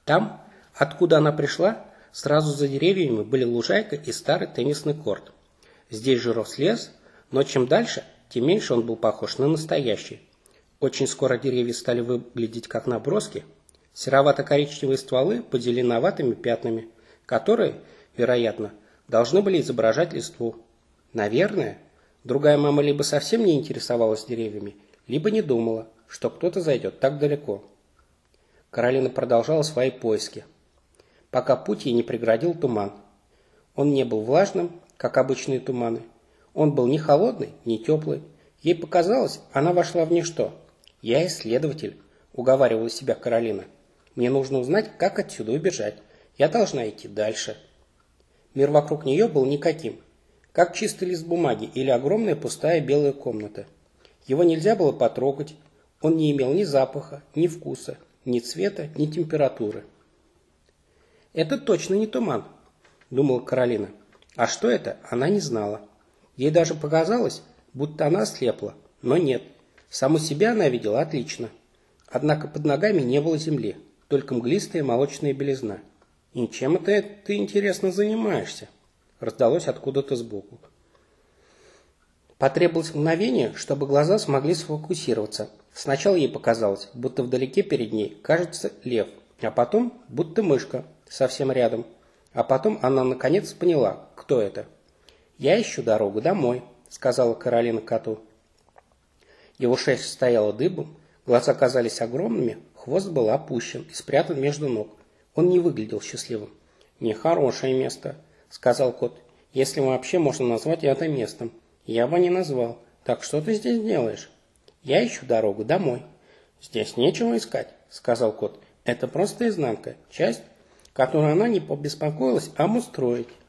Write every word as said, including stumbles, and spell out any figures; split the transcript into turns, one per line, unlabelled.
Там, откуда она пришла, сразу за деревьями были лужайка и старый теннисный корт. Здесь же рос лес, но чем дальше, тем меньше он был похож на настоящий. Очень скоро деревья стали выглядеть как наброски, серовато-коричневые стволы под зеленоватыми пятнами, которые, вероятно, должны были изображать листву. Наверное, другая мама либо совсем не интересовалась деревьями, либо не думала, что кто-то зайдет так далеко. Каролина продолжала свои поиски, пока путь ей не преградил туман. Он не был влажным, как обычные туманы. Он был ни холодный, ни теплый. Ей показалось, она вошла в ничто. «Я исследователь», — уговаривала себя Каролина. «Мне нужно узнать, как отсюда убежать. Я должна идти дальше». Мир вокруг нее был никаким, как чистый лист бумаги или огромная пустая белая комната. Его нельзя было потрогать, он не имел ни запаха, ни вкуса, ни цвета, ни температуры. «Это точно не туман», — думала Каролина. А что это, она не знала. Ей даже показалось, будто она ослепла, но нет. Саму себя она видела отлично. Однако под ногами не было земли, только мглистая молочная белизна. «И чем это ты, интересно, занимаешься?» раздалось откуда-то сбоку. Потребовалось мгновение, чтобы глаза смогли сфокусироваться. Сначала ей показалось, будто вдалеке перед ней кажется лев, а потом будто мышка совсем рядом. А потом она наконец поняла, кто это. «Я ищу дорогу домой», — сказала Каролина коту. Его шерсть стояла дыбом, глаза казались огромными, хвост был опущен и спрятан между ног. Он не выглядел счастливым. «Нехорошее место», — сказал кот, — «если вообще можно назвать это местом. Я бы не назвал. Так что ты здесь делаешь?» «Я ищу дорогу домой». «Здесь нечего искать», — сказал кот. «Это просто изнанка, часть, которую она не побеспокоилась обустроить.